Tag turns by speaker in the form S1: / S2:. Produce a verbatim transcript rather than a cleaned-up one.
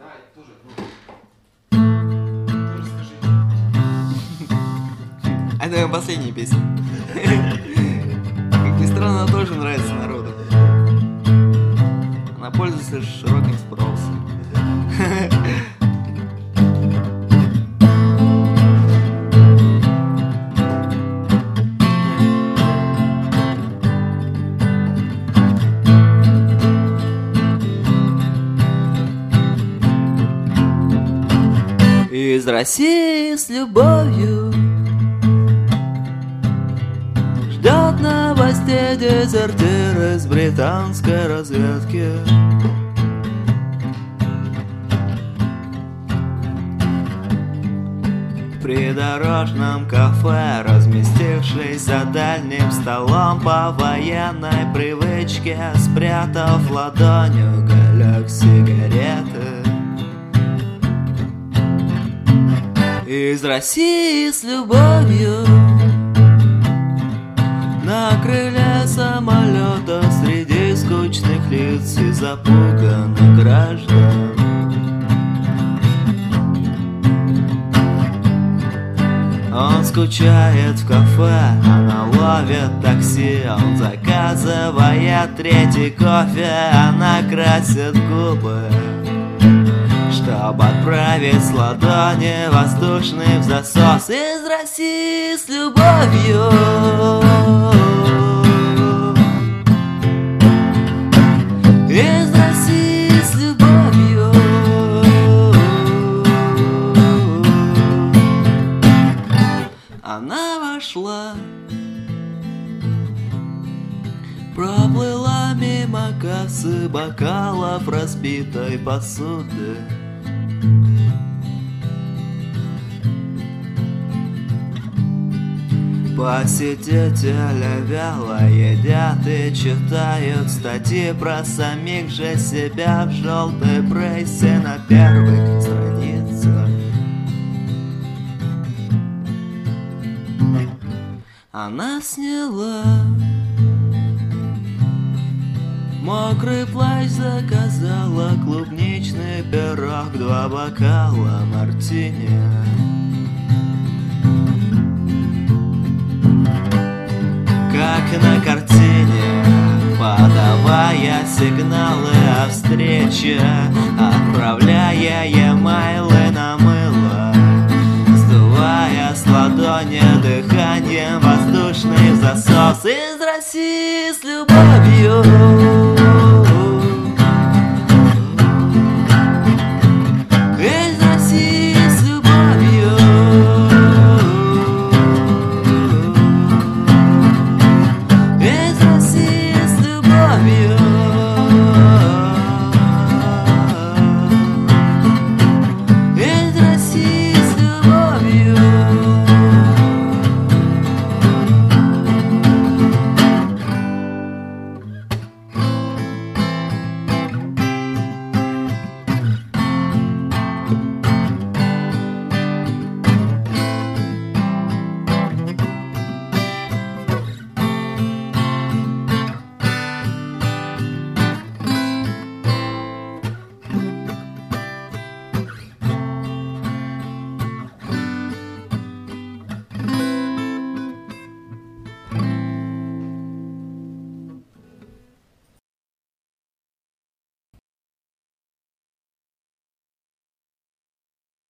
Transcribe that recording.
S1: Да, тоже, ну, тоже скажи.
S2: Это моя последняя песня. Как ни странно, она тоже нравится народу. Она пользуется широким спросом. Из России с любовью ждет новостей дезертир из британской разведки. В придорожном кафе, разместившись за дальним столом, по военной привычке спрятав ладонью уголек сигареты. Из России с любовью на крыле самолета среди скучных лиц и запуганных граждан. Он скучает в кафе, она ловит такси. Он заказывает третий кофе, она красит губы, чтобы отправить с ладони воздушный в засос. Из России с любовью из России с любовью она вошла, проплыла мимо кассы бокалов разбитой посуды. Посетители вяло едят и читают статьи про самих же себя в желтой прессе на первых страницах. Она сняла мокрый плащ, заказала клубничный пирог, два бокала мартини. Как на картине, подавая сигналы о встрече, отправляя емейлы на мыло, сдувая с ладони дыханием воздушный засос. Из России с любовью